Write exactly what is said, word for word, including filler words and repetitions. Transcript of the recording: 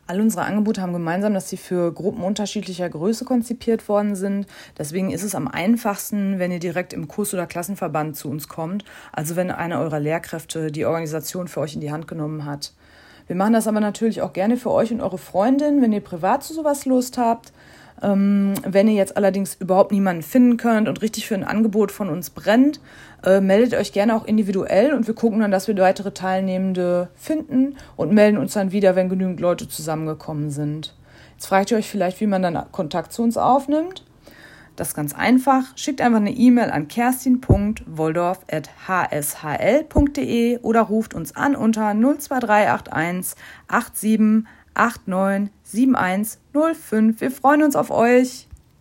All unsere Angebote haben gemeinsam, dass sie für Gruppen unterschiedlicher Größe konzipiert worden sind. Deswegen ist es am einfachsten, wenn ihr direkt im Kurs- oder Klassenverband zu uns kommt, also wenn einer eurer Lehrkräfte die Organisation für euch in die Hand genommen hat. Wir machen das aber natürlich auch gerne für euch und eure Freundin, wenn ihr privat zu sowas Lust habt. Ähm, wenn ihr jetzt allerdings überhaupt niemanden finden könnt und richtig für ein Angebot von uns brennt, äh, meldet euch gerne auch individuell und wir gucken dann, dass wir weitere Teilnehmende finden und melden uns dann wieder, wenn genügend Leute zusammengekommen sind. Jetzt fragt ihr euch vielleicht, wie man dann Kontakt zu uns aufnimmt. Das ist ganz einfach. Schickt einfach eine E-Mail an kerstin punkt wolldorf at h s h l punkt d e oder ruft uns an unter null zwei drei acht eins acht sieben acht neun sieben eins null fünf. Wir freuen uns auf euch.